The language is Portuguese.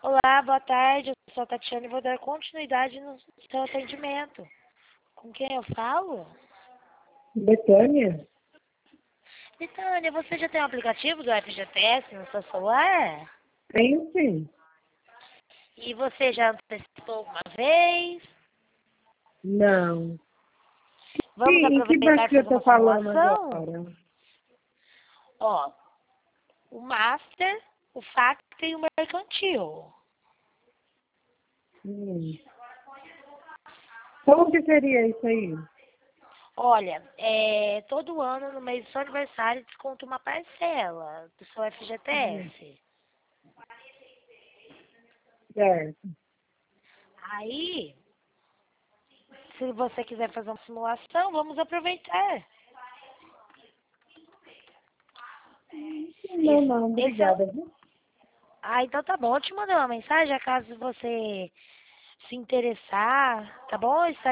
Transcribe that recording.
Olá, boa tarde. Eu sou a Tatiana e vou dar continuidade no seu atendimento. Com quem eu falo? Betânia? Vitânia, você já tem um aplicativo do FGTS no seu celular? Tenho sim. E você já antecipou alguma vez? Não. Vamos Em que aproveitar banco e que eu fazer tô uma falando simulação? agora? Ó, o Master, o Factor e o Mercantil. Hum. Como que seria isso aí? Olha, todo ano, no mês do seu aniversário, desconta uma parcela do seu FGTS. Certo. Aí, se você quiser fazer uma simulação, vamos aproveitar. Não, Esse, não, esse é... obrigada, viu? Então tá bom. Eu te mandei uma mensagem, caso você se interessar, tá bom?